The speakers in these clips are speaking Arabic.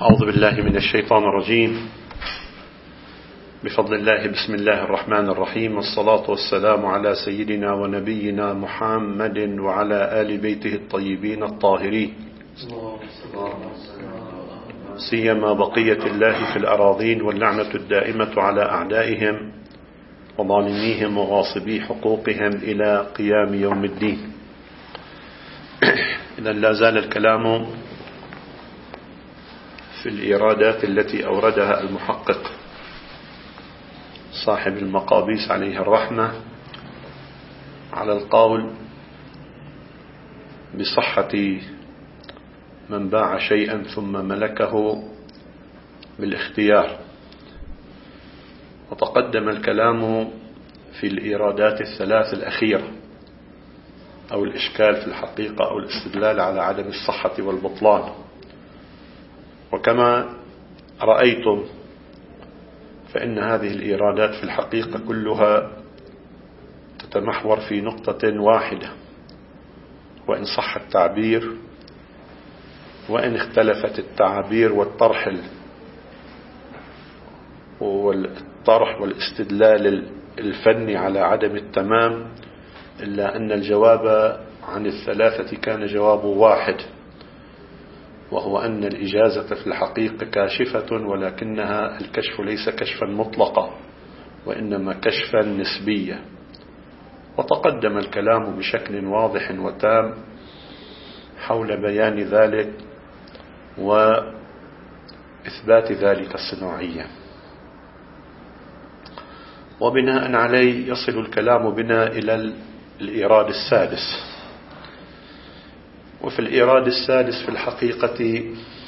أعوذ بالله من الشيطان الرجيم. بفضل الله بسم الله الرحمن الرحيم، والصلاة والسلام على سيدنا ونبينا محمد وعلى آل بيته الطيبين الطاهرين، سيما بقية الله في الأراضين، واللعنة الدائمة على أعدائهم وظالميهم وغاصبي حقوقهم إلى قيام يوم الدين. إذن لا زال الكلام في الإيرادات التي أوردها المحقق صاحب المقابيس عليه الرحمة على القول بصحة من باع شيئا ثم ملكه بالاختيار. وتقدم الكلام في الإيرادات الثلاث الأخيرة، أو الإشكال في الحقيقة أو الاستدلال على عدم الصحة والبطلان. وكما رأيتم فإن هذه الإيرادات في الحقيقة كلها تتمحور في نقطة واحدة، وإن صح التعبير وإن اختلفت التعابير والطرح والاستدلال الفني على عدم التمام، إلا أن الجواب عن الثلاثة كان جواب واحد، وهو أن الإجازة في الحقيقة كاشفة، ولكنها الكشف ليس كشفا مطلقا وإنما كشفا نسبيا. وتقدم الكلام بشكل واضح وتام حول بيان ذلك وإثبات ذلك الصناعيا. وبناء عليه يصل الكلام بنا إلى الإيراد السادس. وفي الإيراد السادس في الحقيقة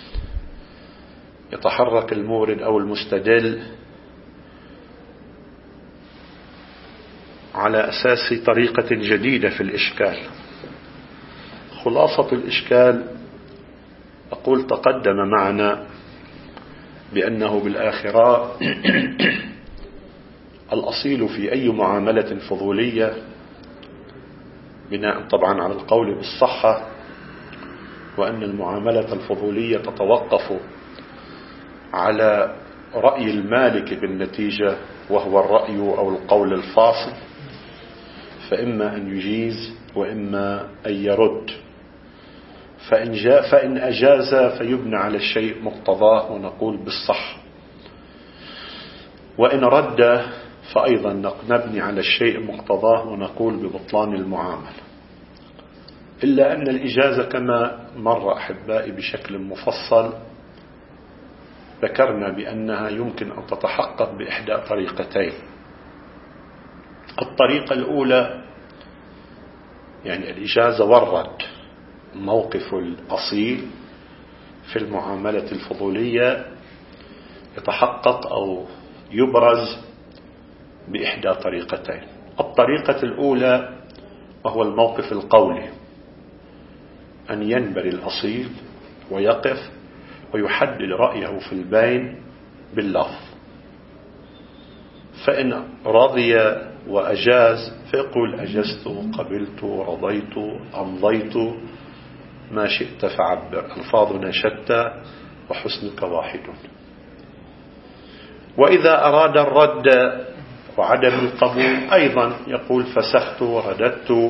يتحرك المورد أو المستدل على أساس طريقة جديدة في الإشكال. خلاصة الإشكال أقول تقدم معنا بأنه بالآخرة الأصيل في أي معاملة فضولية، بناء طبعا على القول بالصحة، وأن المعاملة الفضولية تتوقف على رأي المالك بالنتيجة، وهو الرأي أو القول الفاصل، فإما أن يجيز وإما أن يرد. فإن أجاز فيبنى على الشيء مقتضاه ونقول بالصح، وإن رد فأيضا نبني على الشيء مقتضاه ونقول ببطلان المعاملة. إلا أن الإجازة كما مر أحبائي بشكل مفصل ذكرنا بأنها يمكن أن تتحقق بإحدى طريقتين. الطريقة الأولى يعني الإجازة والرد، موقف الأصيل في المعاملة الفضولية يتحقق أو يبرز بإحدى طريقتين. الطريقة الأولى وهو الموقف القولي، أن ينبري الأصيل ويقف ويحدد رأيه في البين باللفظ، فإن رضي وأجاز فيقول أجزت، قبلت، رضيت، أمضيت، ما شئت فعبر، ألفاظنا شتى وحسنك واحد. وإذا أراد الرد وعدم القبول أيضا يقول فسخت ورددت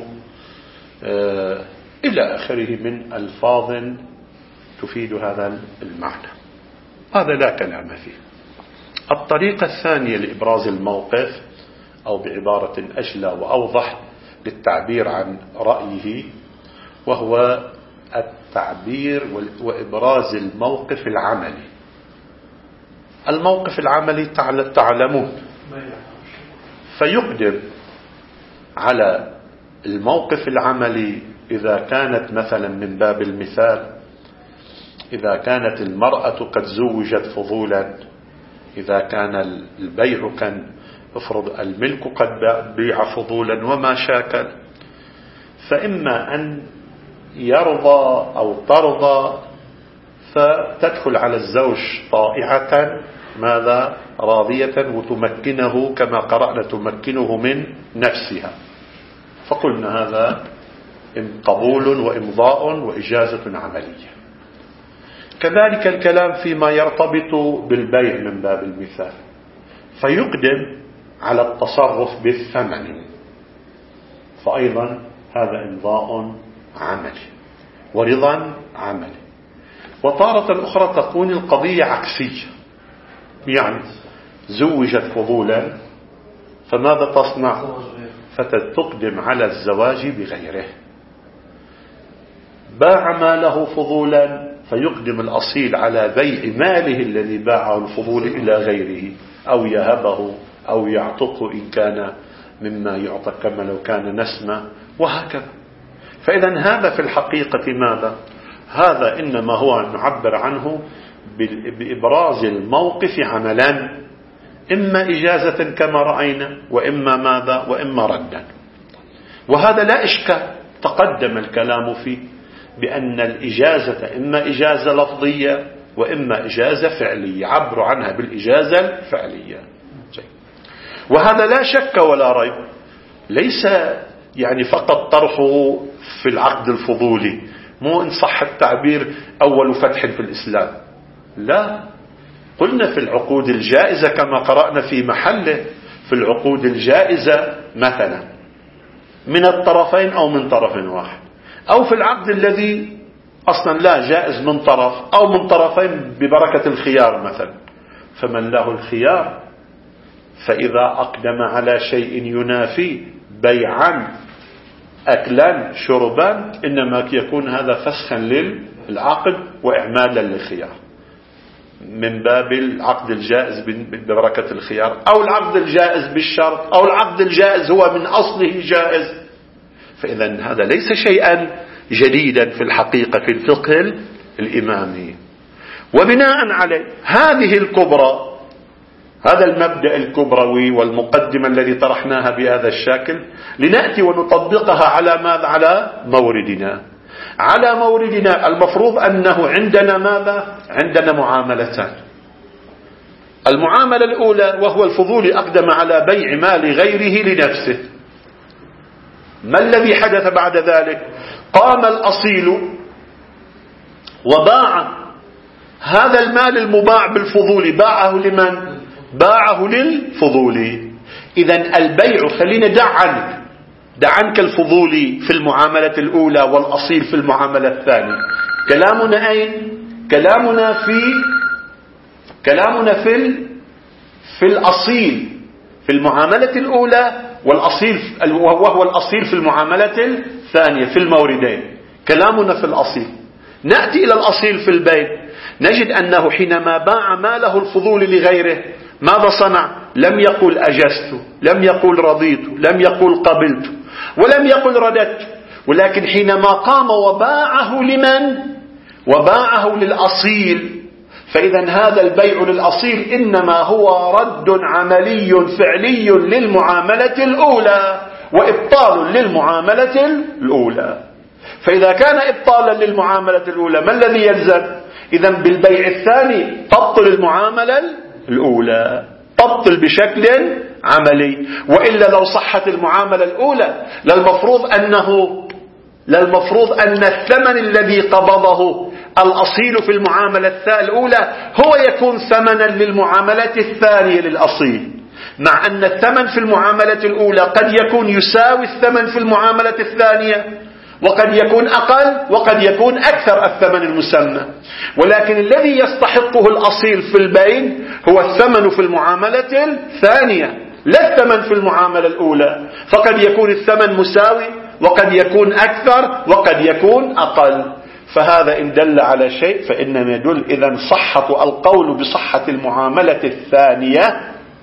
إلى آخره من ألفاظ تفيد هذا المعنى. هذا لا كلام فيه. الطريقة الثانية لإبراز الموقف، أو بعبارة أجلى وأوضح للتعبير عن رأيه، وهو التعبير وإبراز الموقف العملي. الموقف العملي تعلمون، فيقدم على الموقف العملي إذا كانت مثلا من باب المثال، إذا كانت المرأة قد زوجت فضولا، إذا كان البيع كان افرض الملك قد بيع فضولا وما شاكل، فإما أن يرضى أو ترضى، فتدخل على الزوج طائعة ماذا راضية وتمكنه كما قرأنا تمكنه من نفسها، فقلنا هذا قبول وإمضاء وإجازة عملية. كذلك الكلام فيما يرتبط بالبيع من باب المثال، فيقدم على التصرف بالثمن، فأيضا هذا إمضاء عملي ورضا عملي. وطارة أخرى تكون القضية عكسية، يعني زوجت فضولا فماذا تصنع؟ فتقدم على الزواج بغيره. باع ماله فضولا فيقدم الأصيل على بيع ماله الذي باعه الفضول إلى غيره، أو يهبه أو يعتقه إن كان مما يعطى كما لو كان نسمة، وهكذا. فإذا هذا في الحقيقة ماذا؟ هذا إنما هو نعبر عنه بإبراز الموقف عملا، إما إجازة كما رأينا، وإما ماذا؟ وإما ردا. وهذا لا إشكال، تقدم الكلام فيه بأن الإجازة إما إجازة لفظية وإما إجازة فعلية، عبر عنها بالإجازة الفعلية. وهذا لا شك ولا ريب ليس يعني فقط طرحه في العقد الفضولي، مو إن صح التعبير أول فتح في الإسلام، لا، قلنا في العقود الجائزة كما قرأنا في محله، في العقود الجائزة مثلا من الطرفين أو من طرف واحد، أو في العقد الذي أصلا لا جائز من طرف أو من طرفين ببركة الخيار مثلا، فمن له الخيار فإذا أقدم على شيء ينافي بيعا أكلا شربا إنما يكون هذا فسخا للعقد وإعمالا للخيار من باب العقد الجائز ببركة الخيار، أو العقد الجائز بالشرط، أو العقد الجائز هو من أصله جائز. فإذا هذا ليس شيئا جديدا في الحقيقة في الفقه الإمامي. وبناء عليه هذه الكبرى، هذا المبدأ الكبروي والمقدمة الذي طرحناها بهذا الشكل، لنأتي ونطبقها على ماذا؟ على موردنا. على موردنا المفروض أنه عندنا ماذا؟ عندنا معاملتان. المعاملة الأولى وهو الفضول أقدم على بيع مال غيره لنفسه. ما الذي حدث بعد ذلك؟ قام الأصيل وباع هذا المال المباع بالفضول، باعه لمن؟ باعه للفضولي. إذن البيع، خلينا دع عنك الفضولي في المعاملة الأولى والأصيل في المعاملة الثانية. كلامنا أين؟ كلامنا في الأصيل في المعاملة الأولى، والأصيل وهو الأصيل في المعاملة الثانية في الموردين. كلامنا في الأصيل. نأتي إلى الأصيل في البيع، نجد أنه حينما باع ماله الفضول لغيره ماذا صنع؟ لم يقل أجزت، لم يقل رضيت، لم يقل قبلت، ولم يقل رددت، ولكن حينما قام وباعه لمن؟ وباعه للأصيل. فإذا هذا البيع للأصيل إنما هو رد عملي فعلي للمعاملة الأولى وإبطال للمعاملة الأولى. فإذا كان إبطالا للمعاملة الأولى ما الذي يلزم؟ إذا بالبيع الثاني تبطل المعاملة الأولى، تبطل بشكل عملي. وإلا لو صحت المعاملة الأولى للمفروض أن الثمن الذي قبضه الأصيل في المعاملة الأولى هو يكون ثمنا للمعاملة الثانية للأصيل، مع أن الثمن في المعاملة الأولى قد يكون يساوي الثمن في المعاملة الثانية، وقد يكون أقل وقد يكون أكثر الثمن المسمى. ولكن الذي يستحقه الأصيل في البين هو الثمن في المعاملة الثانية لا الثمن في المعاملة الأولى، فقد يكون الثمن مساوي وقد يكون أكثر وقد يكون أقل. فهذا إن دل على شيء فإنما يدل إذن صحة القول بصحة المعاملة الثانية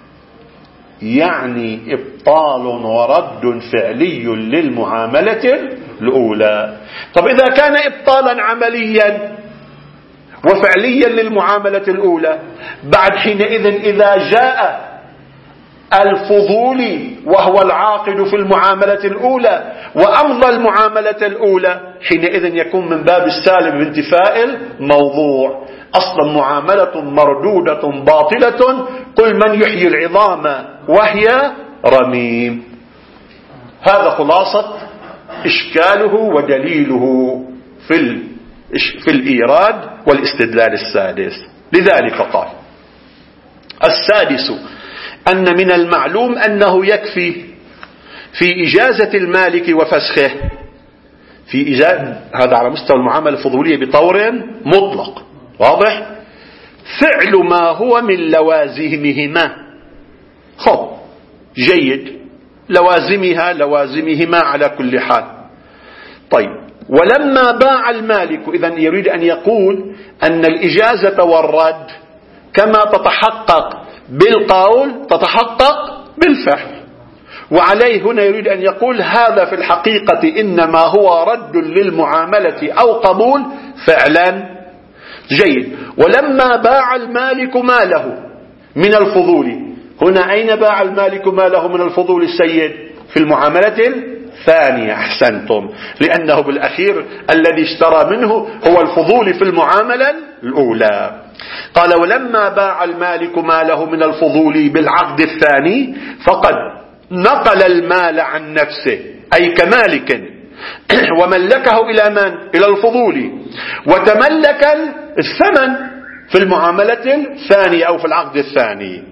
يعني إبطال ورد فعلي للمعاملة الأولى. طب إذا كان إبطالا عمليا وفعليا للمعاملة الأولى، بعد حينئذ إذا جاء الفضولي وهو العاقد في المعاملة الأولى وأمضى المعاملة الأولى، حينئذ يكون من باب السالم بانتفاء الموضوع. أصلا معاملة مردودة باطلة، قل من يحيي العظام وهي رميم. هذا خلاصة إشكاله ودليله في في الإيراد والاستدلال السادس. لذلك قال: السادس أن من المعلوم أنه يكفي في إجازة المالك وفسخه، في إجازة هذا على مستوى المعاملة الفضولية بطور مطلق، واضح؟ فعل ما هو من لوازمهما. خب جيد، لوازمهما على كل حال. طيب، ولما باع المالك، إذن يريد أن يقول أن الإجازة والرد كما تتحقق بالقول تتحقق بالفعل، وعليه هنا يريد أن يقول هذا في الحقيقة إنما هو رد للمعاملة أو قبول فعلا. جيد، ولما باع المالك ماله من الفضول، هنا أين باع المالك ماله من الفضول السيد؟ في المعاملة الثانية. أحسنتم، لأنه بالأخير الذي اشترى منه هو الفضول في المعاملة الأولى. قال: ولما باع المالك ماله من الفضول بالعقد الثاني فقد نقل المال عن نفسه، أي كمالك، وملكه إلى من؟ إلى الفضول، وتملك الثمن في المعاملة الثانية أو في العقد الثاني.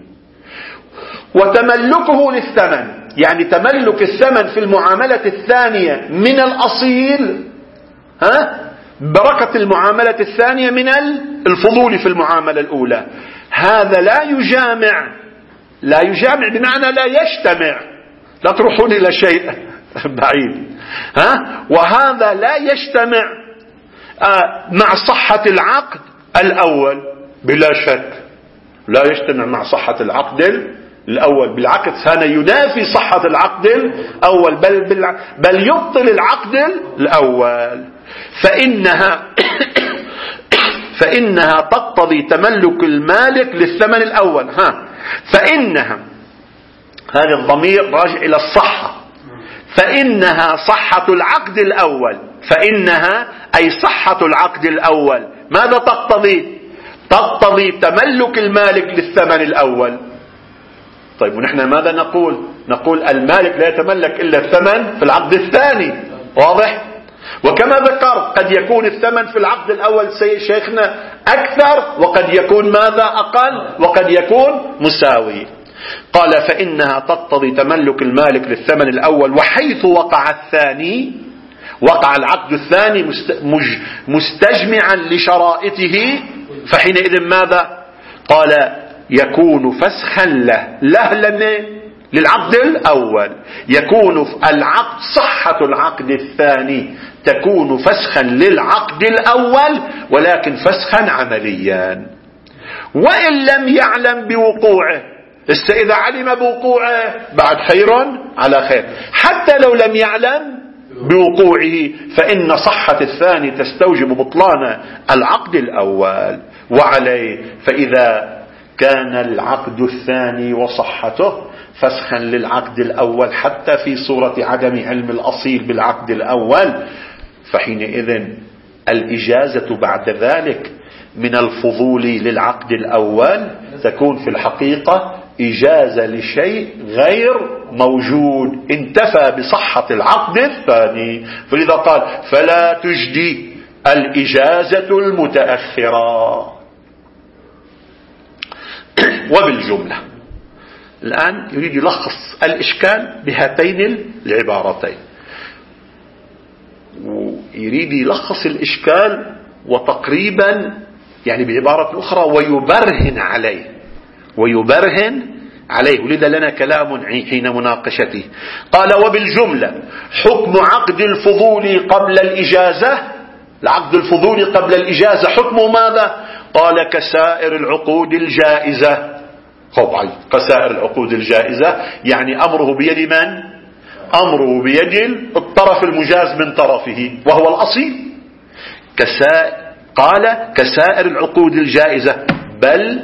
وتملكه للثمن يعني تملك الثمن في المعاملة الثانية من الأصيل، بركة المعاملة الثانية من الفضول في المعاملة الأولى. هذا لا يجامع بمعنى لا يجتمع، لا تروحون إلى شيء بعيد. وهذا لا يجتمع مع صحة العقد الأول بلا شك، لا يجتمع مع صحة العقد الأول، بالعكس هذا ينافي صحة العقد الأول، بل يبطل العقد الأول. فإنها تقتضي تملك المالك للثمن الأول. فإنها، هذا الضمير راجع إلى الصحة، فإنها صحة العقد الأول، فإنها أي صحة العقد الأول. ماذا تقتضي؟ تقتضي تملك المالك للثمن الأول. طيب، ونحن ماذا نقول؟ نقول المالك لا يتملك إلا الثمن في العقد الثاني، واضح؟ وكما ذكر قد يكون الثمن في العقد الأول شيخنا أكثر، وقد يكون ماذا؟ أقل، وقد يكون مساوي. قال: فإنها تقتضي تملك المالك للثمن الأول، وحيث وقع الثاني، وقع العقد الثاني مستجمعا لشرائطه، فحينئذ ماذا؟ قال: يكون فسخا للعقد الأول، يكون العقد صحة العقد الثاني تكون فسخا للعقد الأول، ولكن فسخا عمليا. وإن لم يعلم بوقوعه، إذا علم بوقوعه بعد خير على خير، حتى لو لم يعلم بوقوعه فإن صحة الثاني تستوجب بطلان العقد الأول. وعليه فإذا كان العقد الثاني وصحته فسخا للعقد الأول حتى في صورة عدم علم الأصيل بالعقد الأول، فحينئذ الإجازة بعد ذلك من الفضول للعقد الأول تكون في الحقيقة إجازة لشيء غير موجود، انتفى بصحة العقد الثاني. فلذا قال: فلا تجدي الإجازة المتأخرة. وبالجملة الآن يريد يلخص الإشكال بهاتين العبارتين، ويريد يلخص الإشكال وتقريبا يعني بعبارة أخرى ويبرهن عليه، ولذا لنا كلام حين مناقشته. قال: وبالجملة حكم عقد الفضول قبل الإجازة، العقد الفضول قبل الإجازة حكمه ماذا؟ قال: كسائر العقود الجائزة. طبعا كسائر العقود الجائزة يعني أمره بيد من؟ أمره بيد الطرف المجاز من طرفه وهو الأصيل. قال: كسائر العقود الجائزة، بل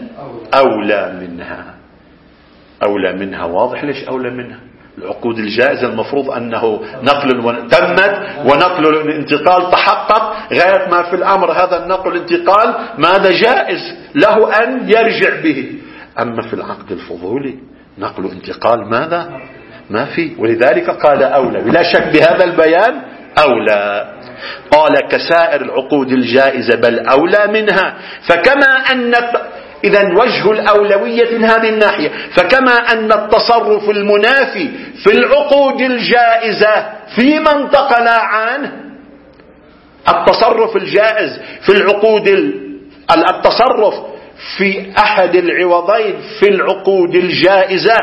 أولى منها. واضح ليش أولى منها؟ العقود الجائزة المفروض أنه نقل تمت ونقل الانتقال تحقق، غاية ما في الأمر هذا النقل الانتقال ماذا جائز له أن يرجع به. أما في العقد الفضولي نقل انتقال ماذا؟ ما في، ولذلك قال أولى، بلا شك بهذا البيان أولى. قال كسائر العقود الجائزة بل أولى منها. فكما أن إذن وجه الأولوية من هذه الناحية، فكما أن التصرف المنافي في العقود الجائزة فيما انتقل عنه، التصرف الجائز في العقود التصرف في أحد العوضين في العقود الجائزة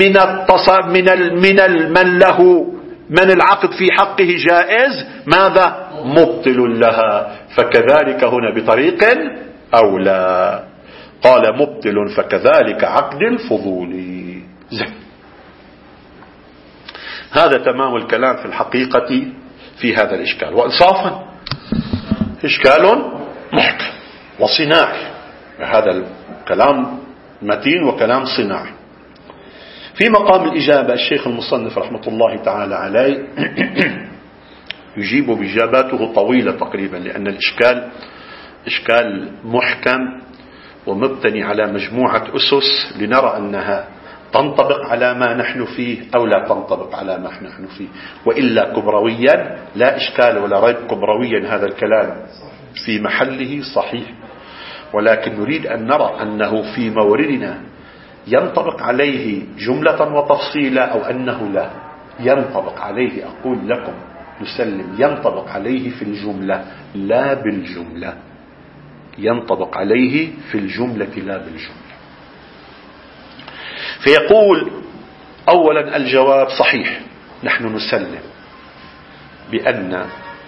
من العقد في حقه جائز ماذا؟ مبطل لها. فكذلك هنا بطريق أولى. قال مبطل فكذلك عقد الفضولي. هذا تمام الكلام في الحقيقة في هذا الإشكال. وإنصافا إشكال محكم وصناعي، هذا الكلام متين وكلام صناعي. في مقام الإجابة الشيخ المصنف رحمة الله تعالى عليه يجيب بإجاباته طويلة تقريبا، لأن الإشكال إشكال محكم ومبتني على مجموعة أسس لنرى أنها تنطبق على ما نحن فيه أو لا تنطبق على ما نحن فيه. وإلا كبرويا لا إشكال ولا ريب، كبرويا هذا الكلام في محله صحيح، ولكن نريد أن نرى أنه في موردنا ينطبق عليه جملة وتفصيلا أو أنه لا ينطبق عليه. أقول لكم نسلم ينطبق عليه في الجملة لا بالجملة، ينطبق عليه في الجملة لا بالجملة. فيقول أولا الجواب صحيح، نحن نسلم بأن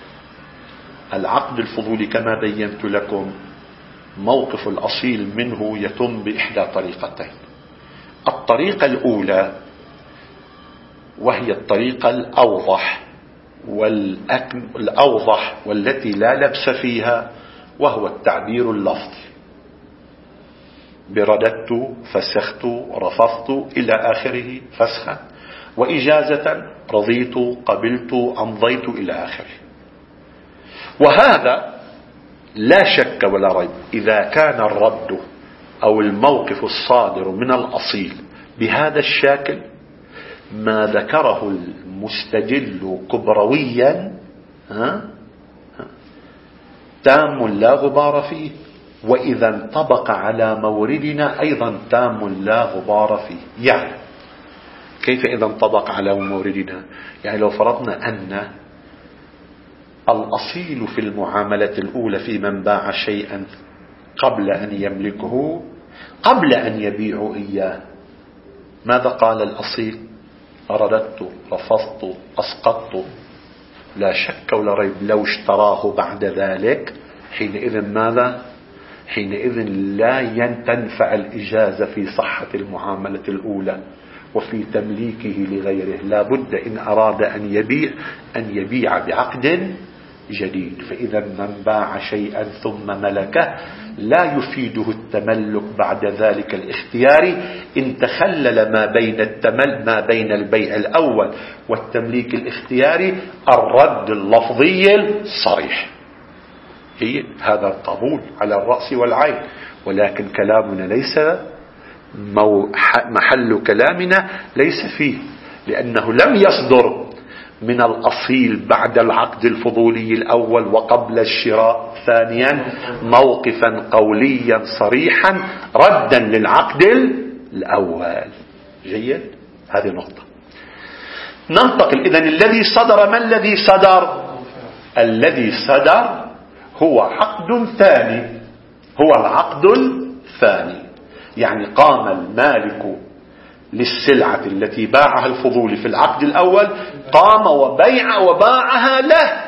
العقد الفضولي كما بينت لكم موقف الأصيل منه يتم بإحدى طريقتين. الطريقة الأولى وهي الطريقة الأوضح والتي لا لبس فيها، وهو التعبير اللفظي برددت، فسخت، رفضت إلى آخره فسخا، وإجازة رضيت، قبلت، أمضيت إلى آخره. وهذا لا شك ولا ريب إذا كان الرد أو الموقف الصادر من الأصيل بهذا الشكل ما ذكره المستدل كبرويا تام لا غبار فيه، وإذا انطبق على موردنا أيضا تام لا غبار فيه. يعني كيف إذا انطبق على موردنا؟ يعني لو فرضنا أن الأصيل في المعاملة الأولى في من باع شيئا قبل أن يملكه، قبل أن يبيع إياه، ماذا قال الأصيل؟ رددت، رفضت، أسقطت. لا شك ولا ريب لو اشتراه بعد ذلك حينئذ ماذا؟ حينئذ لا تنفع الإجازة في صحة المعاملة الأولى وفي تمليكه لغيره. لا بد إن أراد أن يبيع بعقد جديد. فإذا من باع شيئا ثم ملكه لا يفيده التملك بعد ذلك الاختياري إن تخلل ما بين البيع الأول والتمليك الاختياري الرد اللفظي الصريح. هذا القبول على الرأس والعين، ولكن كلامنا ليس محل كلامنا ليس فيه، لأنه لم يصدر من الأصيل بعد العقد الفضولي الأول وقبل الشراء ثانيا موقفا قوليا صريحا ردا للعقد الأول. جيد، هذه نقطة. ننتقل إذن الذي صدر، ما الذي صدر؟ الذي صدر هو عقد ثاني، هو العقد الثاني. يعني قام المالك للسلعة التي باعها الفضولي في العقد الأول، قام وباعها له.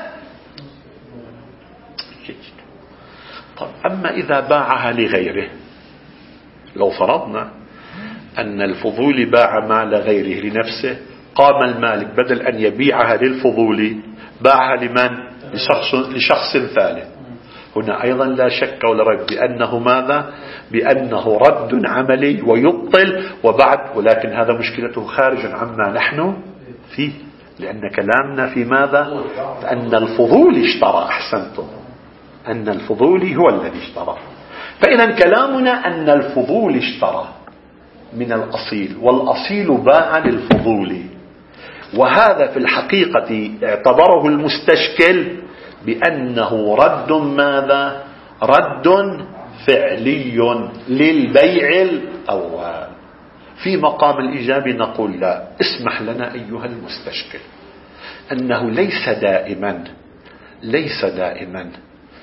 طب أما إذا باعها لغيره، لو فرضنا أن الفضولي باع مال غيره لنفسه، قام المالك بدل أن يبيعها للفضولي باعها لمن؟ لشخص ثالث. هنا أيضا لا شك ولا ريب بأنه ماذا؟ بأنه رد عملي ويبطل ولكن هذا مشكلته خارج عما نحن فيه، لأن كلامنا في ماذا؟ أن الفضولي اشترى. أحسنتم، أن الفضولي هو الذي اشترى. فإذا كلامنا أن الفضولي اشترى من الأصيل والأصيل باع للفضولي، وهذا في الحقيقة اعتبره المستشكل بأنه رد ماذا؟ رد فعلي للبيع الأول. في مقام الإيجاب نقول لا، اسمح لنا أيها المستشكل أنه ليس دائما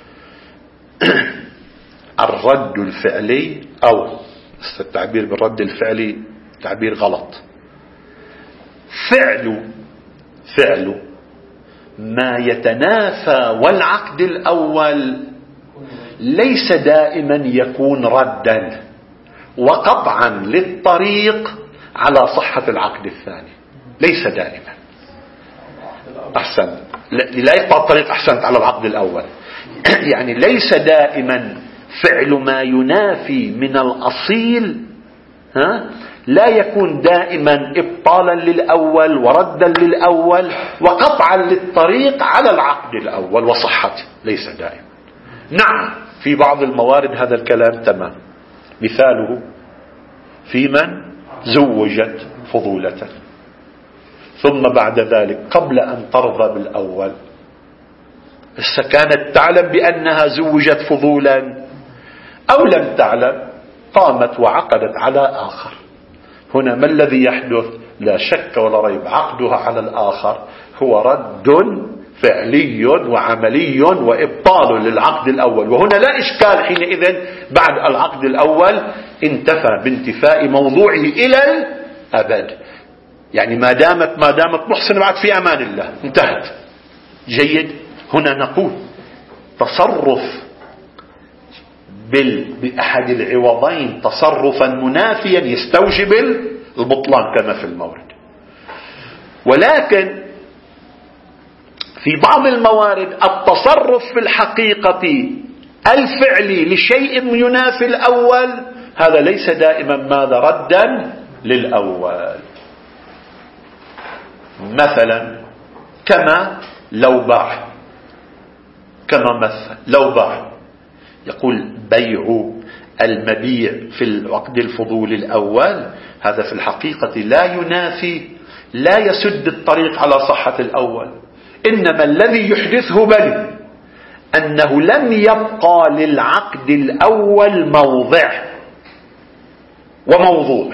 الرد الفعلي، أو التعبير بالرد الفعلي تعبير غلط، فعل ما يتنافى والعقد الأول ليس دائما يكون ردا وقطعا للطريق على صحة العقد الثاني، ليس دائما. أحسنت، لا يقطع الطريق، أحسنت، على العقد الأول. يعني ليس دائما فعل ما ينافي من الأصيل لا يكون دائما إبطالا للأول وردا للأول وقطعا للطريق على العقد الأول وصحته، ليس دائما. نعم في بعض الموارد هذا الكلام تمام. مثاله في من زوجت فضولة ثم بعد ذلك قبل أن ترضى بالأول كانت تعلم بأنها زوجت فضولا أو لم تعلم، قامت وعقدت على آخر. هنا ما الذي يحدث؟ لا شك ولا ريب عقدها على الآخر هو رد فعلي وعملي وإبطال للعقد الأول، وهنا لا إشكال حينئذ بعد العقد الأول انتفى بانتفاء موضوعه إلى الأبد. يعني ما دامت محسن بعد في أمان الله، انتهت. جيد. هنا نقول تصرف بأحد العوضين تصرفا منافيا يستوجب البطلان كما في المورد. ولكن في بعض الموارد التصرف في الحقيقة الفعلي لشيء ينافي الأول هذا ليس دائما ماذا؟ ردا للأول. مثلا كما لو باع، لو باع يقول بيع المبيع في العقد الفضول الأول هذا في الحقيقة لا ينافي، لا يسد الطريق على صحة الأول، إنما الذي يحدثه بل أنه لم يبقى للعقد الأول موضع وموضوع،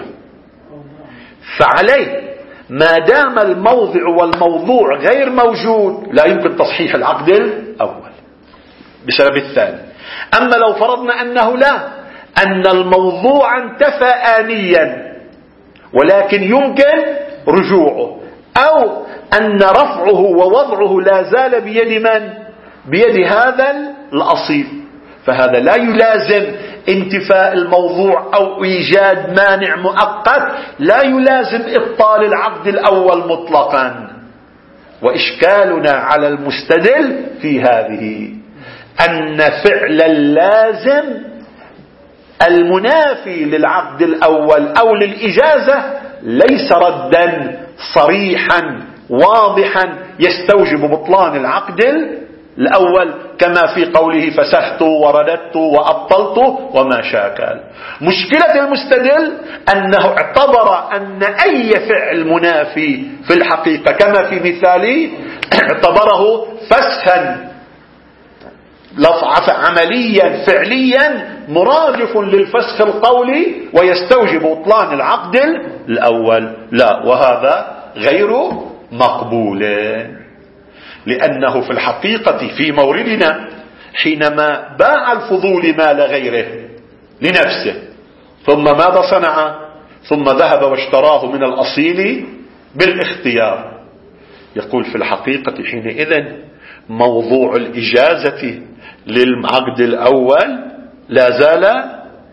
فعليه ما دام الموضع والموضوع غير موجود لا يمكن تصحيح العقد الأول بسبب الثاني. أما لو فرضنا أنه لا، أن الموضوع انتفى آنيا ولكن يمكن رجوعه، أو أن رفعه ووضعه لا زال بيد من؟ بيد هذا الأصيل، فهذا لا يلازم انتفاء الموضوع أو إيجاد مانع مؤقت، لا يلازم إبطال العقد الأول مطلقا. وإشكالنا على المستدل في هذه أن فعل اللازم المنافي للعقد الأول أو للإجازة ليس ردا صريحا واضحا يستوجب بطلان العقد الأول كما في قوله فسحت ورددت وأبطلت وما شاكل. مشكلة المستدل أنه اعتبر أن أي فعل منافي في الحقيقة كما في مثالي اعتبره فسحا عمليا فعليا مرادف للفسخ القولي ويستوجب بطلان العقد الأول. لا، وهذا غير مقبول، لأنه في الحقيقة في موردنا حينما باع الفضول مال غيره لنفسه ثم ماذا صنع؟ ثم ذهب واشتراه من الأصيل بالاختيار، يقول في الحقيقة حينئذ موضوع الإجازة للعقد الأول لا زال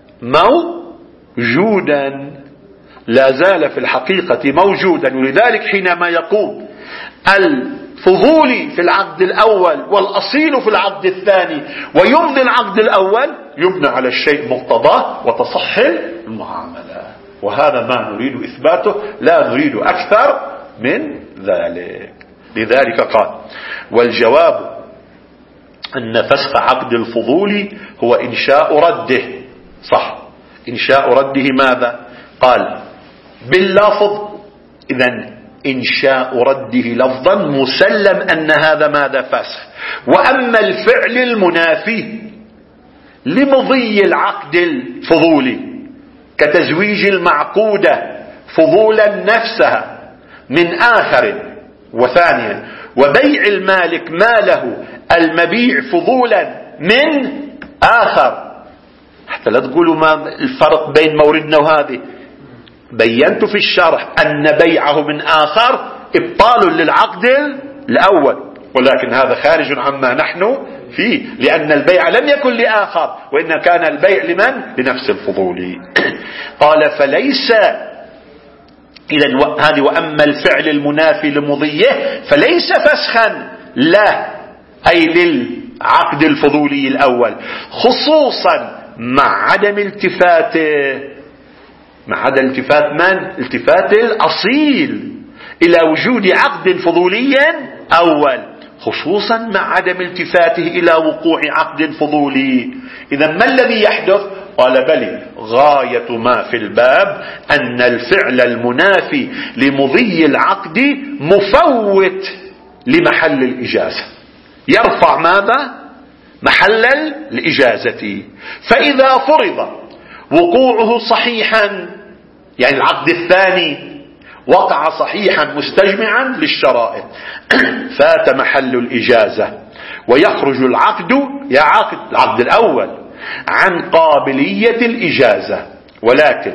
موجودا، لا زال في الحقيقة موجودا. ولذلك حينما يقول الفضولي في العقد الأول والأصيل في العقد الثاني ويمضي العقد الأول يبنى على الشيء مقتضاه وتصح المعاملة، وهذا ما نريد إثباته، لا نريد أكثر من ذلك. لذلك قال والجواب أن فسخ عقد الفضول هو إنشاء رده. صح، إنشاء رده ماذا؟ قال باللفظ. إذن إنشاء رده لفظا مسلم أن هذا ماذا؟ فسخ. وأما الفعل المنافي لمضي العقد الفضولي كتزويج المعقودة فضولا نفسها من آخر، وثانيا وبيع المالك ماله المبيع فضولا من آخر. حتى لا تقولوا ما الفرق بين موردنا وهذه، بينت في الشرح أن بيعه من آخر إبطال للعقد الأول، ولكن هذا خارج عما نحن فيه، لأن البيع لم يكن لآخر وإن كان البيع لمن؟ لنفس الفضولي. قال فليس إذن هذه وأما الفعل المنافي لمضيه فليس فسخا له أي للعقد الفضولي الأول، خصوصا مع عدم التفاته، مع عدم التفات من؟ التفات الأصيل إلى وجود عقد فضولي أول، خصوصا مع عدم التفاته إلى وقوع عقد فضولي. إذا ما الذي يحدث؟ قال بلي غاية ما في الباب أن الفعل المنافي لمضي العقد مفوت لمحل الإجازة، يرفع ماذا؟ محل الإجازة. فإذا فرض وقوعه صحيحا، يعني العقد الثاني وقع صحيحا مستجمعا للشرائط، فات محل الإجازة ويخرج العقد يا عقد العقد الأول عن قابلية الإجازة، ولكن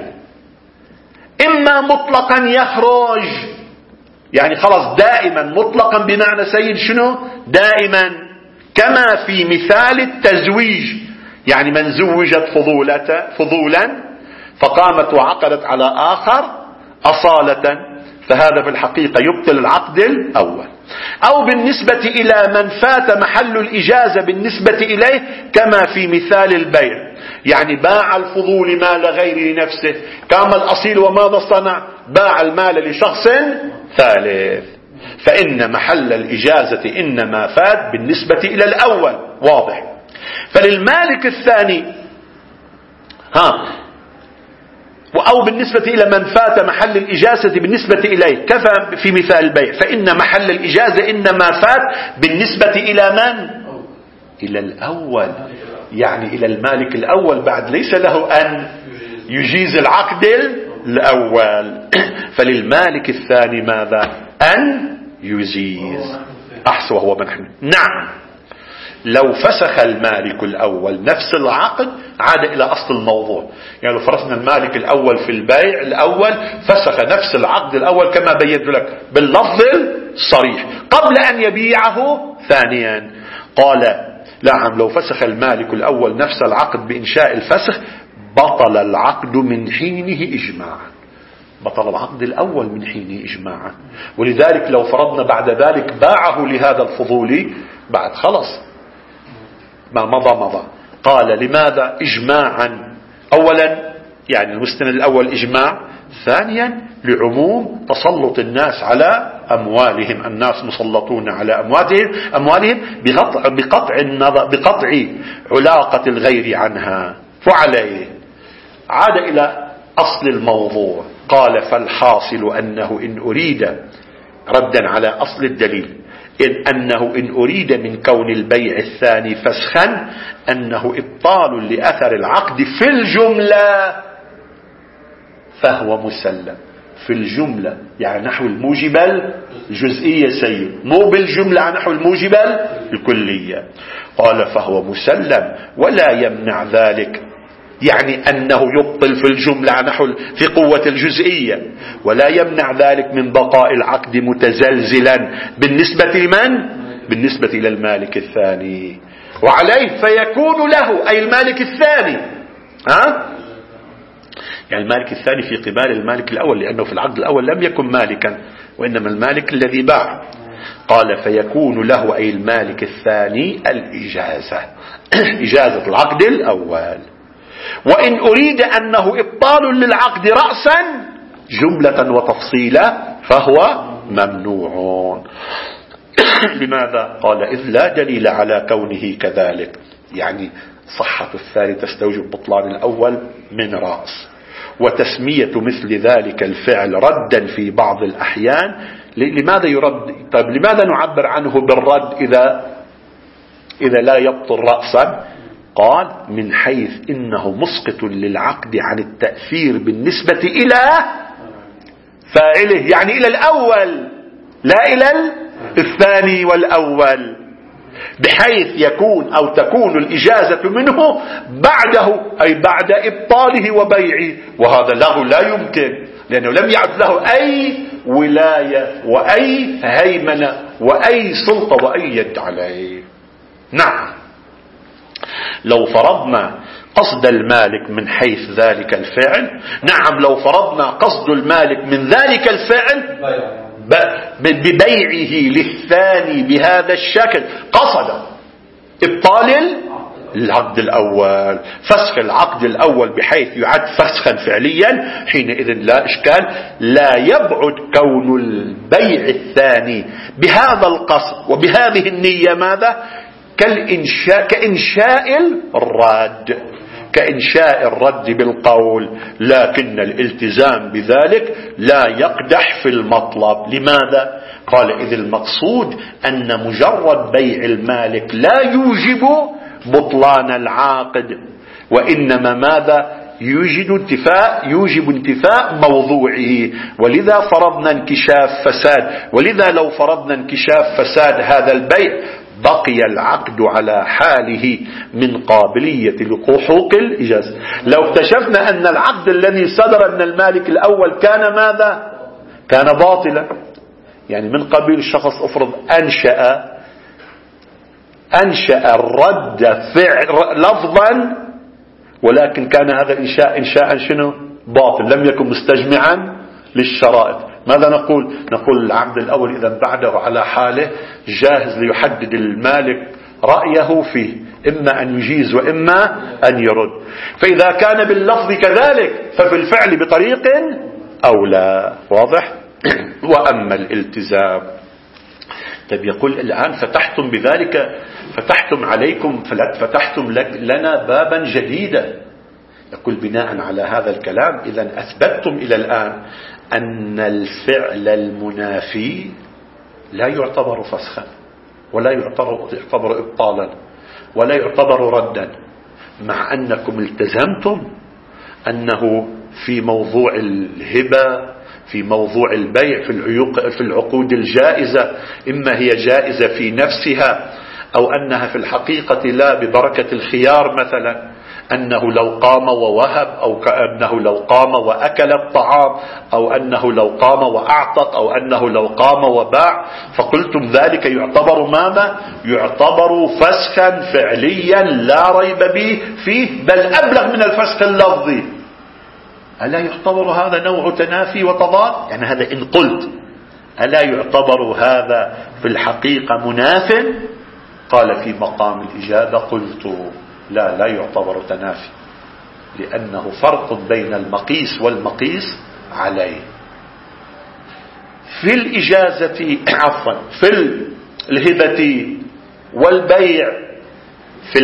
إما مطلقا يخرج، يعني خلاص دائما مطلقا بمعنى سيد شنو؟ دائما، كما في مثال التزويج، يعني من زوجت فضولا فقامت وعقدت على آخر أصالة، فهذا في الحقيقة يبطل العقد الأول. أو بالنسبة إلى من فات محل الإجازة بالنسبة إليه كما في مثال البيع، يعني باع الفضول مال غير لنفسه، كان الأصيل وماذا صنع؟ باع المال لشخص ثالث، فإن محل الإجازة إنما فات بالنسبة إلى الأول، واضح. فللمالك الثاني أو بالنسبة إلى من فات محل الإجازة بالنسبة إليه كفى في مثال البيع، فإن محل الإجازة إنما فات بالنسبة إلى من؟ إلى الأول، يعني إلى المالك الأول، بعد ليس له أن يجيز العقد الأول. فللمالك الثاني ماذا؟ أن يجيز. أحسن وهو منحن. نعم، لو فسخ المالك الأول نفس العقد عاد إلى أصل الموضوع، يعني لو فرضنا المالك الأول في البيع الأول فسخ نفس العقد الأول كما بيّنت لك باللفظ الصريح قبل أن يبيعه ثانيا. قال نعم، لو فسخ المالك الأول نفس العقد بإنشاء الفسخ بطل العقد من حينه إجماعا، بطل العقد الأول من حينه إجماعا. ولذلك لو فرضنا بعد ذلك باعه لهذا الفضولي بعد خلص ما مضى. قال لماذا؟ إجماعا، أولا يعني المستند الأول إجماع، ثانيا لعموم تسلط الناس على أموالهم، الناس مسلطون على أموالهم بقطع علاقة الغير عنها، وعليه عاد إلى أصل الموضوع. قال فالحاصل أنه إن أريد ردا على أصل الدليل أنه إن أريد من كون البيع الثاني فسخا أنه إبطال لأثر العقد في الجملة، فهو مسلم في الجملة، يعني نحو الموجب الجزئية سيد، مو بالجملة نحو الموجب الكلية. قال فهو مسلم ولا يمنع ذلك، يعني أنه يبطل في الجملة نحو في قوة الجزئية، ولا يمنع ذلك من بقاء العقد متزلزلا بالنسبة لمن؟ بالنسبة إلى المالك الثاني، وعليه فيكون له أي المالك الثاني يعني المالك الثاني في قبال المالك الأول، لأنه في العقد الأول لم يكن مالكا وإنما المالك الذي باع. قال فيكون له أي المالك الثاني الإجازة إجازة العقد الأول. وإن أريد أنه إبطال للعقد رأسا جملة وتفصيلا فهو ممنوع. لماذا؟ قال إذ لا دليل على كونه كذلك، يعني صحة الثاني تستوجب بطلان الأول من رأس، وتسمية مثل ذلك الفعل ردا في بعض الأحيان. لماذا يرد؟ طيب لماذا نعبر عنه بالرد إذا لا يبطل رأسا؟ قال من حيث إنه مسقط للعقد عن التأثير بالنسبة إلى فاعله، يعني إلى الأول لا إلى الثاني والأول، بحيث يكون أو تكون الإجازة منه بعده، أي بعد إبطاله وبيعه، وهذا له لا يمكن، لأنه لم يعد له أي ولاية وأي هيمنة وأي سلطة وأي يد عليه. نعم، لو فرضنا قصد المالك من حيث ذلك الفعل، نعم لو فرضنا قصد المالك من ذلك الفعل ببيعه للثاني بهذا الشكل، قصد إبطال العقد الأول، فسخ العقد الأول بحيث يعد فسخا فعليا، حينئذ لا إشكال، لا يبعد كون البيع الثاني بهذا القصد وبهذه النية ماذا؟ كإنشاء الرد بالقول، لكن الالتزام بذلك لا يقدح في المطلب. لماذا؟ قال إذ المقصود أن مجرد بيع المالك لا يوجب بطلان العاقد، وإنما ماذا؟ يوجب انتفاء موضوعه، ولذا فرضنا انكشاف فساد. ولذا لو فرضنا انكشاف فساد هذا البيع بقي العقد على حاله من قابلية لحقوق الإجازة. لو اكتشفنا أن العقد الذي صدر من المالك الأول كان ماذا؟ كان باطلا، يعني من قبيل الشخص أفرض أنشأ الرد لفظا، ولكن كان هذا الإنشاء إنشاء شنو؟ باطل، لم يكن مستجمعا للشرائط. ماذا نقول؟ نقول العقد الأول إذا بعده على حاله جاهز ليحدد المالك رأيه فيه، إما أن يجيز وإما أن يرد. فإذا كان باللفظ كذلك ففي الفعل بطريق أولى. واضح؟ وأما الالتزام، طيب يقول الآن فتحتم بذلك، فتحتم عليكم، فتحتم لنا بابا جديدا. يقول بناء على هذا الكلام إذن أثبتتم إلى الآن أن الفعل المنافي لا يعتبر فسخا، ولا يعتبر إبطالا، ولا يعتبر ردا، مع أنكم التزمتم أنه في موضوع الهبة، في موضوع البيع، في العقود الجائزة، إما هي جائزة في نفسها أو أنها في الحقيقة لا ببركة الخيار، مثلا أنه لو قام ووهب، أو أنه لو قام وأكل الطعام، أو أنه لو قام وأعتق، أو أنه لو قام وباع، فقلتم ذلك يعتبر ماذا؟ يعتبر فسخا فعليا لا ريب فيه، بل أبلغ من الفسخ اللفظي. ألا يعتبر هذا نوع تنافي وتضاد؟ يعني هذا إن قلت ألا يعتبر هذا في الحقيقة مناف؟ قال في مقام الإجابة قلت لا يعتبر تنافي، لأنه فرق بين المقيس والمقيس عليه. في الإجازة في الهبة والبيع، في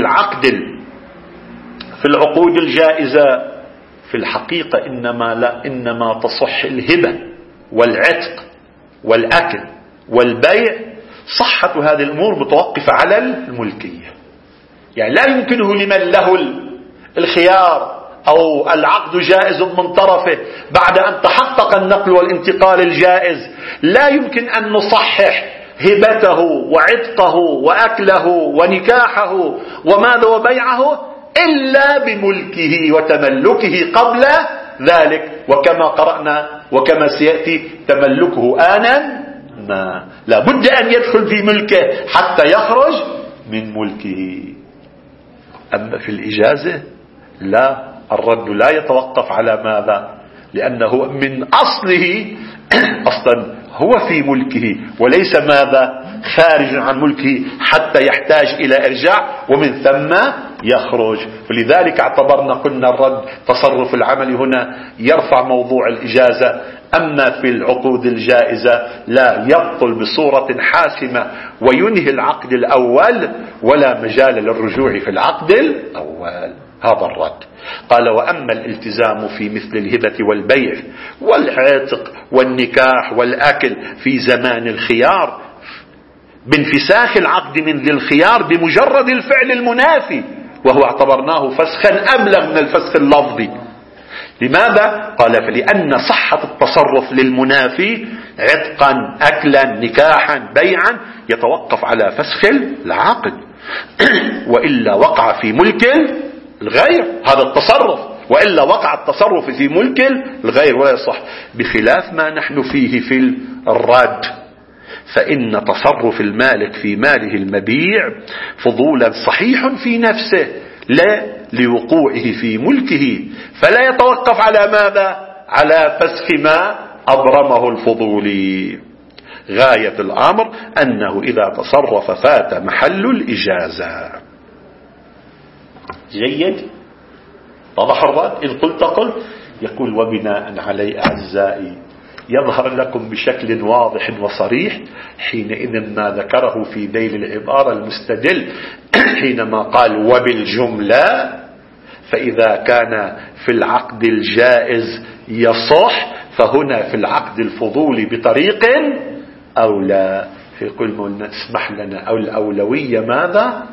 في العقود الجائزة، في الحقيقة إنما تصح الهبة والعتق والأكل والبيع، صحة هذه الأمور متوقفة على الملكية. يعني لا يمكنه لمن له الخيار أو العقد جائز من طرفه بعد أن تحقق النقل والانتقال الجائز، لا يمكن أن نصحح هبته وعتقه وأكله ونكاحه وماذا وبيعه إلا بملكه وتملكه قبل ذلك، وكما قرأنا وكما سيأتي تملكه آنا ما، لا بد أن يدخل في ملكه حتى يخرج من ملكه. أما في الإجازة لا، الرد لا يتوقف على ماذا؟ لأنه من أصله أصلا هو في ملكه وليس ماذا؟ خارج عن ملكه حتى يحتاج إلى إرجاع ومن ثم يخرج. فلذلك اعتبرنا قلنا الرد تصرف العمل هنا يرفع موضوع الإجازة، أما في العقود الجائزة لا، يبطل بصورة حاسمة وينهي العقد الأول ولا مجال للرجوع في العقد الأول. هذا الرد. قال وأما الالتزام في مثل الهبة والبيع والعتق والنكاح والأكل في زمان الخيار بانفساخ العقد من ذي الخيار بمجرد الفعل المنافي، وهو اعتبرناه فسخا أبلغ من الفسخ اللفظي. لماذا؟ قال فلأن صحة التصرف للمنافي عتقا أكلا نكاحا بيعا يتوقف على فسخ العقد، وإلا وقع في ملك الغير هذا التصرف، وإلا وقع التصرف في ملك الغير ولا يصح، بخلاف ما نحن فيه في الرد، فإن تصرف المالك في ماله المبيع فضولا صحيح في نفسه لا لوقوعه في ملكه، فلا يتوقف على ماذا؟ على فسخ ما أبرمه الفضولي. غاية الأمر أنه إذا تصرف فات محل الإجازة. جيد؟ طبعا الرد إن قلت قل يقول وبناء عليه أعزائي يظهر لكم بشكل واضح وصريح حينئذ ما ذكره في ذيل العبارة المستدل حينما قال وبالجملة، فإذا كان في العقد الجائز يصح فهنا في العقد الفضولي بطريق أولى. يقول اسمح لنا أو الأولوية ماذا؟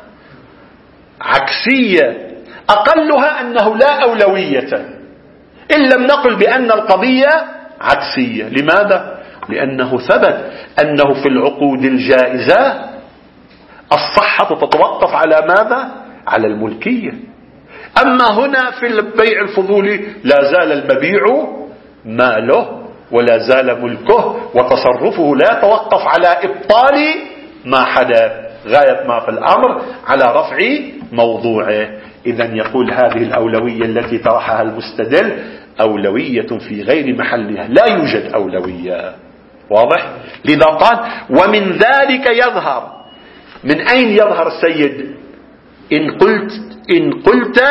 عكسية، أقلها أنه لا أولوية إن لم نقل بأن القضية عكسية. لماذا؟ لأنه ثبت أنه في العقود الجائزة الصحة تتوقف على ماذا؟ على الملكية. أما هنا في البيع الفضولي لا زال المبيع ماله ولا زال ملكه، وتصرفه لا يتوقف على إبطال ما حدث، غاية ما في الأمر على رفع موضوعه. إذن يقول هذه الأولوية التي طرحها المستدل أولوية في غير محلها، لا يوجد أولوية. واضح؟ لذا قال ومن ذلك يظهر. من أين يظهر السيد؟ إن قلت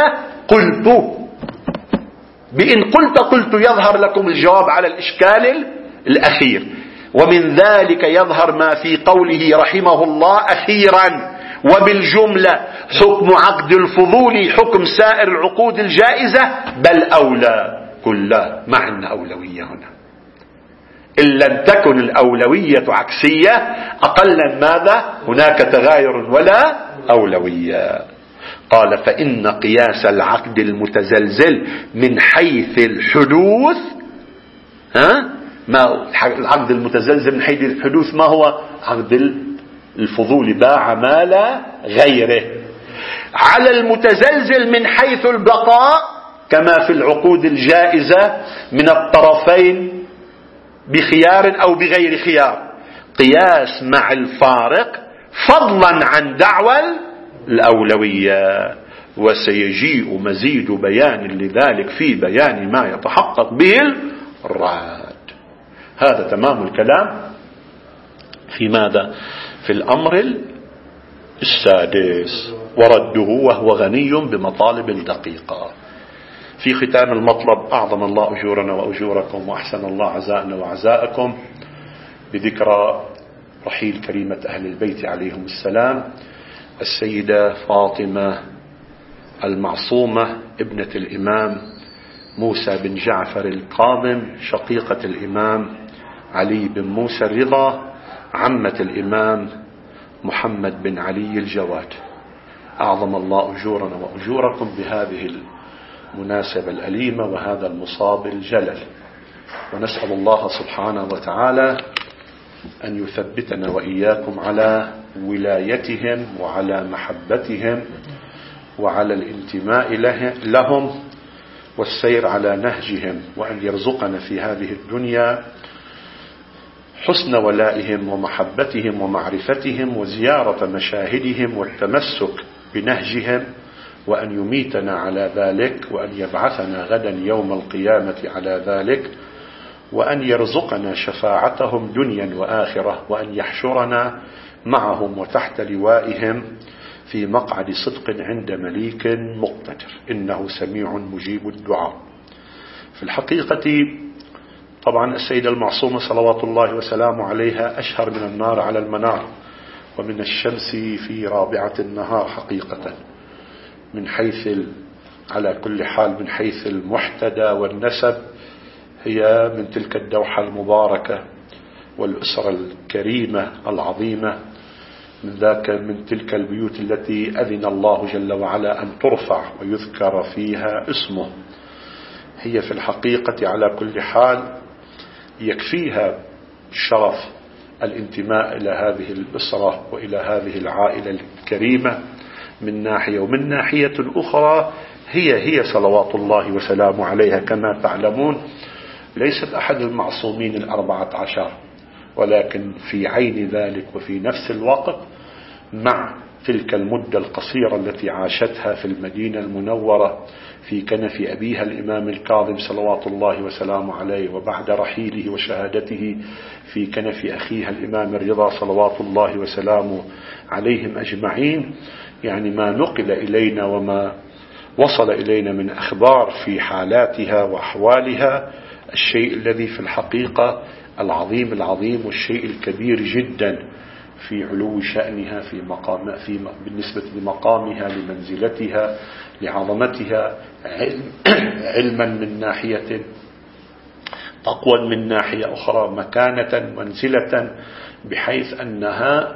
بإن قلت يظهر لكم الجواب على الإشكال الأخير. ومن ذلك يظهر ما في قوله رحمه الله أخيرا وبالجملة حكم عقد الفضول حكم سائر العقود الجائزة بل أولى كلها. معنى أولوية هنا إن لم تكن الأولوية عكسية أقلا ماذا؟ هناك تغاير ولا أولوية. قال فإن قياس العقد المتزلزل من حيث الحدوث ما العقد المتزلزل من حيث الحدوث ما هو؟ عقد الفضول باع مال غيره، على المتزلزل من حيث البقاء كما في العقود الجائزة من الطرفين بخيار أو بغير خيار، قياس مع الفارق فضلا عن دعوى الأولوية. وسيجيء مزيد بيان لذلك في بيان ما يتحقق به الرد. هذا تمام الكلام في ماذا؟ في الأمر السادس ورده وهو غني بمطالب الدقيقة. في ختام المطلب أعظم الله أجورنا وأجوركم وأحسن الله عزاءنا وعزاءكم بذكرى رحيل كريمة أهل البيت عليهم السلام السيدة فاطمة المعصومة ابنة الإمام موسى بن جعفر الكاظم شقيقة الإمام علي بن موسى الرضا عمة الإمام محمد بن علي الجواد. أعظم الله أجورنا وأجوركم بهذه المناسبة الأليمة وهذا المصاب الجلل، ونسأل الله سبحانه وتعالى أن يثبتنا وإياكم على ولايتهم وعلى محبتهم وعلى الانتماء لهم والسير على نهجهم، وأن يرزقنا في هذه الدنيا حسن ولائهم ومحبتهم ومعرفتهم وزيارة مشاهدهم والتمسك بنهجهم، وأن يميتنا على ذلك، وأن يبعثنا غدا يوم القيامة على ذلك، وأن يرزقنا شفاعتهم دنيا وآخرة، وأن يحشرنا معهم وتحت لوائهم في مقعد صدق عند مليك مقتدر إنه سميع مجيب الدعاء. في الحقيقة طبعا السيدة المعصومة صلوات الله وسلامه عليها أشهر من النار على المنار ومن الشمس في رابعة النهار حقيقة، من حيث على كل حال من حيث المحتدى والنسب هي من تلك الدوحة المباركة والأسرة الكريمة العظيمة، من تلك البيوت التي أذن الله جل وعلا أن ترفع ويذكر فيها اسمه. هي في الحقيقة على كل حال يكفيها شرف الانتماء إلى هذه الأسرة وإلى هذه العائلة الكريمة من ناحية، ومن ناحية أخرى هي صلوات الله وسلامه عليها كما تعلمون ليست أحد المعصومين 14، ولكن في عين ذلك وفي نفس الوقت مع تلك المدة القصيرة التي عاشتها في المدينة المنورة في كنف أبيها الإمام الكاظم صلوات الله وسلامه عليه، وبعد رحيله وشهادته في كنف أخيها الإمام الرضا صلوات الله وسلامه عليهم أجمعين، يعني ما نقل إلينا وما وصل إلينا من أخبار في حالاتها وأحوالها الشيء الذي في الحقيقة العظيم والشيء الكبير جدا في علو شأنها بالنسبة لمقامها لمنزلتها لعظمتها، علما من ناحية، تقوى من ناحية أخرى، مكانة منزلة، بحيث أنها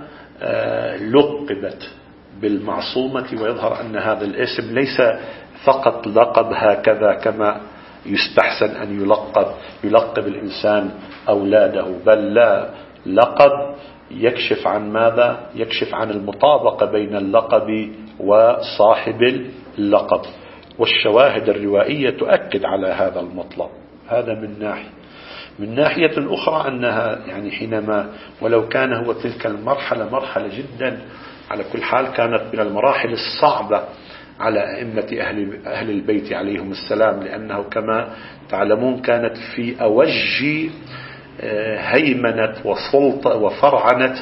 لقبت بالمعصومة. ويظهر أن هذا الاسم ليس فقط لقب هكذا كما يستحسن أن يلقب الإنسان أولاده، بل لا، لقب يكشف عن ماذا؟ يكشف عن المطابقة بين اللقب وصاحب اللقب، والشواهد الروائية تؤكد على هذا المطلب. هذا من ناحية أخرى أنها يعني حينما ولو كان هو تلك المرحلة مرحلة جدا على كل حال كانت من المراحل الصعبة على أئمة أهل البيت عليهم السلام، لأنه كما تعلمون كانت في أوج هيمنة وسلطة وفرعنة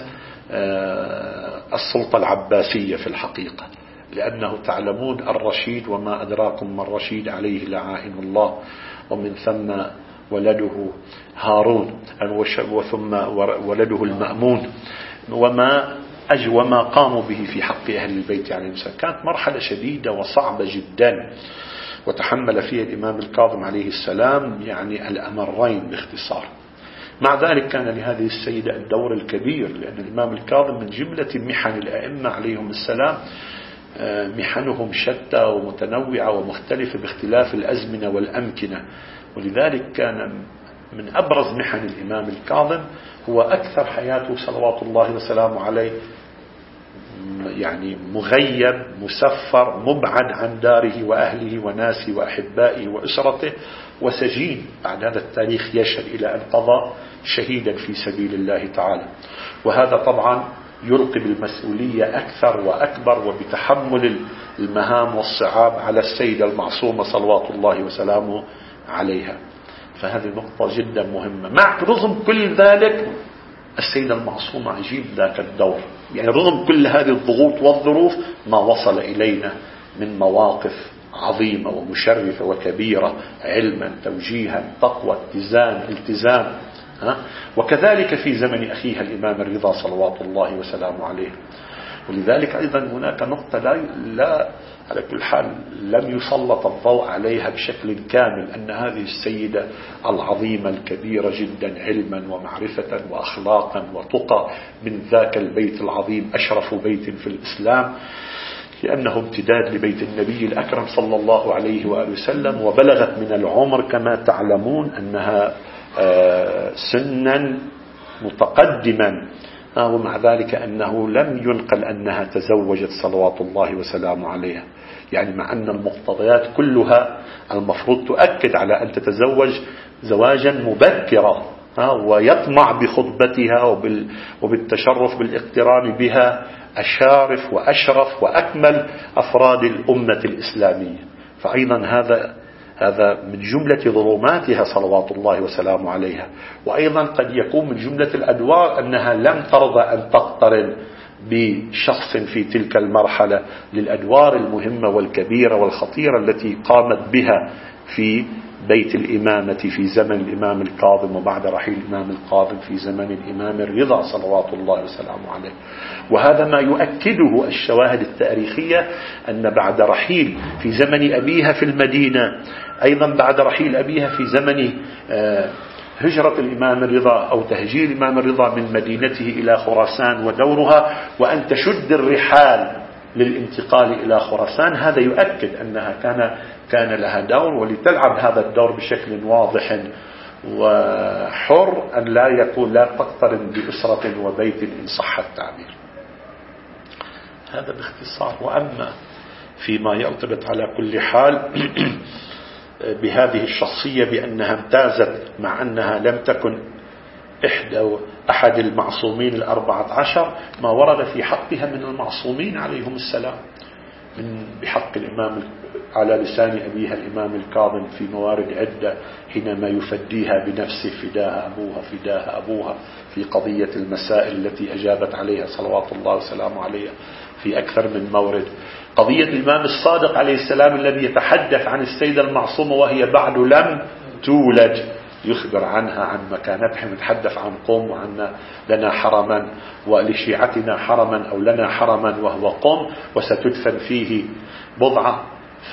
السلطة العباسية في الحقيقة، لأنه تعلمون الرشيد وما أدراكم ما الرشيد عليه لعائن الله، ومن ثم ولده هارون وثم ولده المأمون، وما قاموا به في حق أهل البيت عليهم السلام. كانت مرحلة شديدة وصعبة جدا، وتحمل فيها الإمام الكاظم عليه السلام يعني الأمرين باختصار. مع ذلك كان لهذه السيدة الدور الكبير، لأن الإمام الكاظم من جملة محن الأئمة عليهم السلام محنهم شتى ومتنوعة ومختلفة باختلاف الأزمنة والأمكنة، ولذلك كان من أبرز محن الإمام الكاظم هو أكثر حياته صلوات الله وسلامه عليه يعني مغيب مسفر مبعد عن داره وأهله وناسه وأحبائه وأسرته، وسجين بعد هذا التاريخ يشهد إلى أن قضى شهيدا في سبيل الله تعالى. وهذا طبعا يلقي بالمسؤولية أكثر وأكبر وبتحمل المهام والصعاب على السيدة المعصومة صلوات الله وسلامه عليها. فهذه نقطة جدا مهمة. مع رغم كل ذلك السيدة المعصومة عجيب ذاك الدور، يعني رغم كل هذه الضغوط والظروف ما وصل إلينا من مواقف عظيمة ومشرفة وكبيرة، علما، توجيها، تقوى، التزام. وكذلك في زمن أخيها الإمام الرضا صلوات الله وسلامه عليه. ولذلك أيضا هناك نقطة لا على كل حال لم يسلط الضوء عليها بشكل كامل، أن هذه السيدة العظيمة الكبيرة جدا علما ومعرفة وأخلاقا وتقى من ذاك البيت العظيم، أشرف بيت في الإسلام، لأنه امتداد لبيت النبي الأكرم صلى الله عليه وآله وسلم، وبلغت من العمر كما تعلمون أنها سنا متقدما، ومع ذلك أنه لم ينقل أنها تزوجت صلوات الله وسلامه عليها، يعني مع أن المقتضيات كلها المفروض تؤكد على أن تتزوج زواجا مبكرا، ويطمع بخطبتها وبالتشرف بالاقتران بها أشارف وأشرف وأكمل أفراد الأمة الإسلامية. فأيضا هذا من جملة ظلماتها صلوات الله وسلامه عليها. وأيضا قد يكون من جملة الأدوار أنها لم ترضى أن تقترن بشخص في تلك المرحلة للأدوار المهمة والكبيرة والخطيرة التي قامت بها في بيت الإمامة في زمن الإمام الكاظم، وبعد رحيل الإمام الكاظم في زمن الإمام الرضا صلوات الله وسلامه عليه. وهذا ما يؤكده الشواهد التاريخية، أن بعد رحيل في زمن أبيها في المدينة، أيضا بعد رحيل أبيها في زمن هجرة الإمام الرضا أو تهجير الإمام الرضا من مدينته إلى خراسان ودورها، وأن تشد الرحال للانتقال إلى خراسان، هذا يؤكد أنها كان لها دور، ولتلعب هذا الدور بشكل واضح وحر، أن لا تقترن بأسرة وبيت إن صح التعبير. هذا باختصار. وأما فيما يرتبط على كل حال بهذه الشخصية بأنها امتازت مع أنها لم تكن أحد المعصومين 14، ما ورد في حقها من المعصومين عليهم السلام، بحق الإمام على لسان أبيها الإمام الكاظم في موارد عدة، حينما يفديها بنفسه فداها أبوها في قضية المسائل التي أجابت عليها صلوات الله وسلامه عليها في أكثر من مورد. قضية الإمام الصادق عليه السلام الذي يتحدث عن السيدة المعصومة وهي بعد لم تولد، يخبر عنها عن مكانتها، يتحدث عن قم، وعن لنا حرما ولشيعتنا حرما أو لنا حرما وهو قم وستدفن فيه بضعة،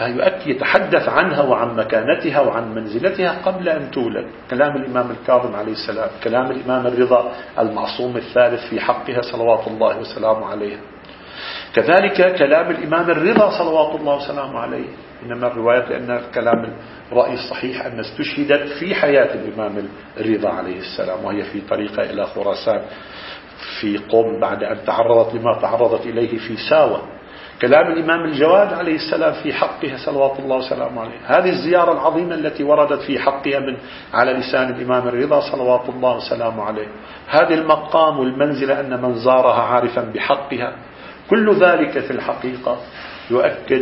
يتحدث عنها وعن مكانتها وعن منزلتها قبل أن تولد. كلام الإمام الكاظم عليه السلام، كلام الإمام الرضا المعصوم الثالث في حقها صلوات الله وسلامه عليه. كذلك كلام الإمام الرضا صلوات الله وسلامه عليه، إنما الروايات لأن كلام الرأي الصحيح أن استشهدت في حياة الإمام الرضا عليه السلام، وهي في طريقة إلى خراسان في قم بعد أن تعرضت لما تعرضت إليه في ساوة. كلام الإمام الجواد عليه السلام في حقها صلوات الله وسلامه عليه. هذه الزيارة العظيمة التي وردت في حقها على لسان الإمام الرضا صلوات الله وسلامه عليه. هذه المقام والمنزلة أن من زارها عارفا بحقها. كل ذلك في الحقيقة يؤكد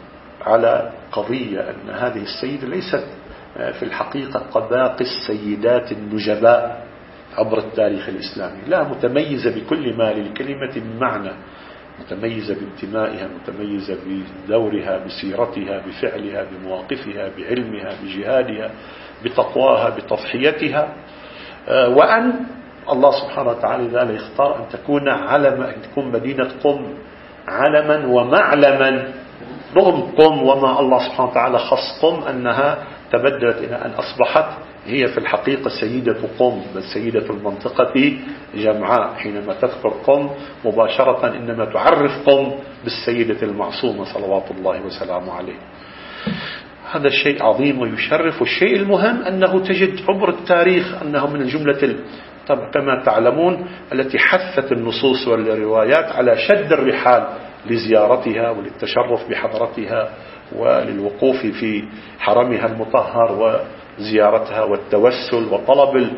على قضية أن هذه السيدة ليست في الحقيقة كباقي السيدات النجباء عبر التاريخ الإسلامي، لا، متميزة بكل ما للكلمة من معنى، متميزة بانتمائها، متميزة بدورها، بسيرتها، بفعلها، بمواقفها، بعلمها، بجهادها، بتقواها، بتضحيتها. وأن الله سبحانه وتعالى ذلك اختار أن تكون علما، أن تكون مدينة قم علما ومعلما، رغم قم وما الله سبحانه وتعالى خص قم أنها تبدلت إلى أن أصبحت هي في الحقيقة سيدة قم، بل سيدة المنطقة جمعاء. حينما تذكر قم مباشرة إنما تعرف قم بالسيدة المعصومة صلوات الله وسلامه عليه. هذا الشيء عظيم ويشرف. والشيء المهم أنه تجد عبر التاريخ أنه من الجملة طبعا كما تعلمون التي حثت النصوص والروايات على شد الرحال لزيارتها وللتشرف بحضرتها وللوقوف في حرمها المطهر وزيارتها والتوسل وطلب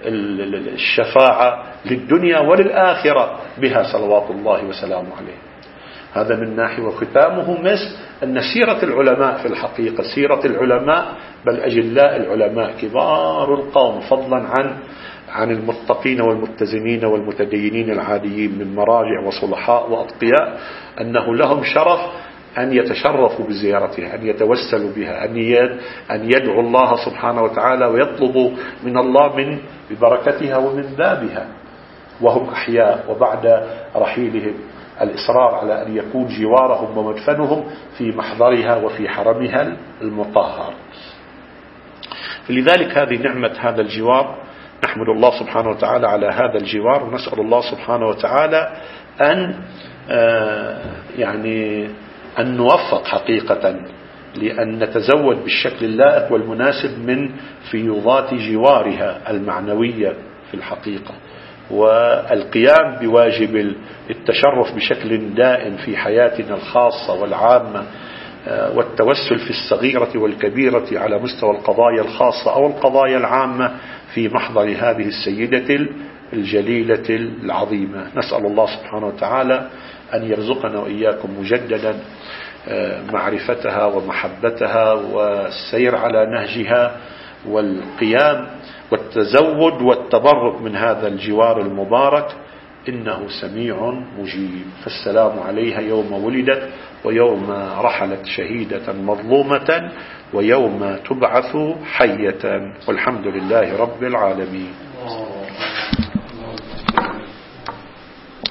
الشفاعة للدنيا وللآخرة بها صلوات الله وسلامه عليه. هذا من ناحية. وختامه مثل أن سيرة العلماء في الحقيقة سيرة العلماء، بل أجلاء العلماء كبار القوم فضلا عن المتقين والمتزنين والمتدينين العاديين من مراجع وصلحاء وأتقياء، أنه لهم شرف أن يتشرفوا بزيارتها، أن يتوسلوا بها، أن يدعوا الله سبحانه وتعالى ويطلبوا من الله من ببركتها ومن بابها وهم أحياء، وبعد رحيلهم الإصرار على أن يكون جوارهم ومدفنهم في محضرها وفي حرمها المطهر. فلذلك هذه نعمة هذا الجوار، نحمد الله سبحانه وتعالى على هذا الجوار، ونسأل الله سبحانه وتعالى أن نوفق حقيقة لأن نتزود بالشكل اللائق والمناسب من فيوضات جوارها المعنوية في الحقيقة، والقيام بواجب التشرف بشكل دائم في حياتنا الخاصة والعامة، والتوسل في الصغيرة والكبيرة على مستوى القضايا الخاصة أو القضايا العامة في محضر هذه السيدة الجليلة العظيمة. نسأل الله سبحانه وتعالى أن يرزقنا وإياكم مجددا معرفتها ومحبتها والسير على نهجها والقيام والتزود والتبرك من هذا الجوار المبارك، إنه سميع مجيب. فالسلام عليها يوم ولدت، ويوم رحلت شهيدة مظلومة، ويوم تبعث حية، والحمد لله رب العالمين.